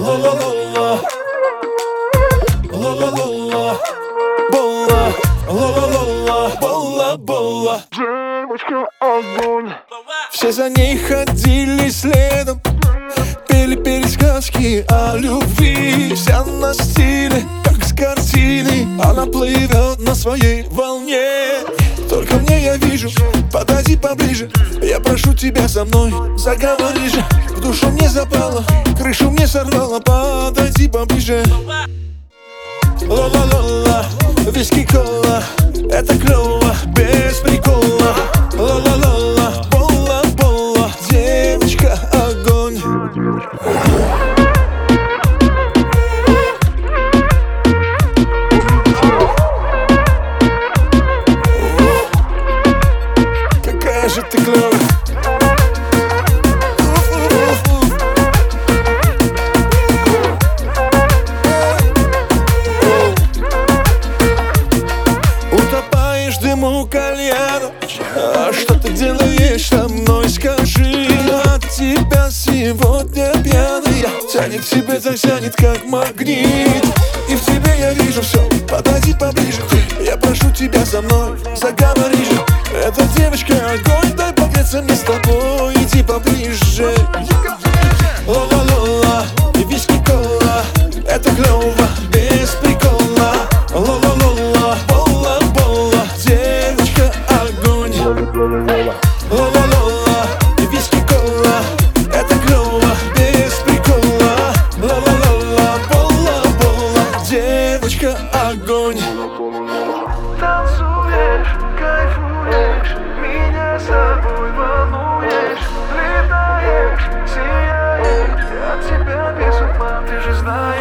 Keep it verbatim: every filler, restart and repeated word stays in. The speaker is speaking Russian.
ла-ла-ла-ла, ла-ла-ла-ла, Болла, ла-ла-ла-ла, Болла, Болла. Девочка огонь. Все за ней ходили следом, пели пересказки о любви. Вся на стиле, как с картины, она плывет на своей волне. Только мне я вижу, подойди поближе, я прошу тебя со мной, заговори же. В душу мне запало, крышу мне сорвало, подойди поближе. Ла-ла-ла-ла, виски кола, это клёво, без прикола. Ла-ла-ла-ла, Болла, Болла, девочка огонь. Какая же ты клёвая. Утопаешь в дыму кальяна, а что ты делаешь со мной, скажи. От тебя сегодня пьяный, тянет к тебе, затянет как магнит. И в тебе я вижу все, подойди поближе, я прошу тебя со мной, заговори же. Эта девочка огонь, дай погреться мне с тобой, иди поближе. Ла-ла-ла-ла, и виски кола, это клёво, без прикола. Ла-ла-ла-ла, Болла, Болла, девочка огонь. Ла-ла-ла-ла, и виски кола, это клёво, без прикола. Ла-ла-ла-ла, Болла, Болла, девочка огонь. Танцуешь, кайфуешь, меня с собой волнуешь. Летаешь, сияешь, от тебя без ума, ты же знаешь.